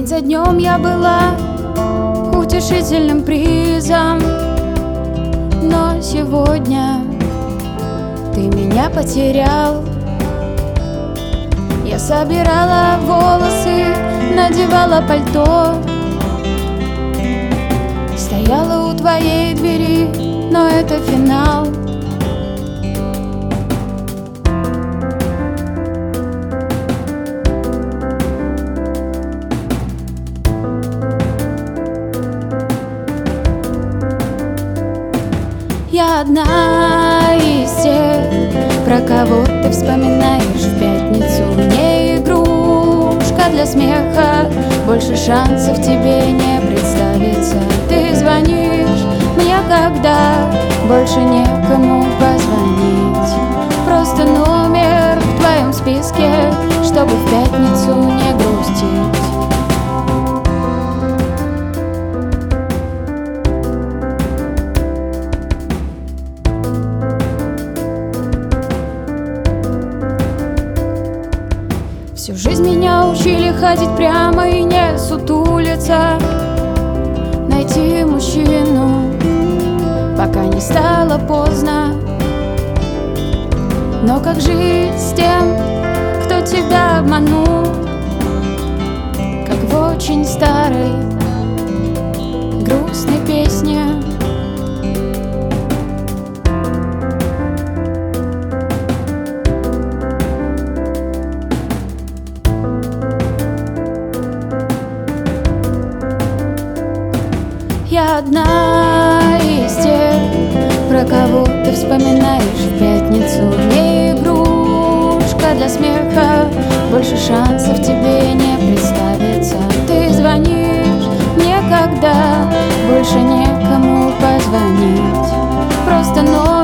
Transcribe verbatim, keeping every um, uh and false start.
День за днем я была утешительным призом, но сегодня ты меня потерял. Я собирала волосы, надевала пальто, стояла у твоей двери, но это финал. Я одна из тех, про кого ты вспоминаешь в пятницу. Не игрушка для смеха, больше шансов тебе не представится. Ты звонишь мне, когда больше некому позвонить. Просто номер в твоем списке, чтобы в пятницу не грустить. Всю жизнь меня учили ходить прямо и не сутулиться, найти мужчину, пока не стало поздно. Но как жить с тем, кто тебя обманул, как в очень старой грустной песне? Я одна из тех, про кого ты вспоминаешь в пятницу. Не игрушка для смеха, больше шансов тебе не представится. Ты звонишь мне, когда больше некому позвонить. Просто ночь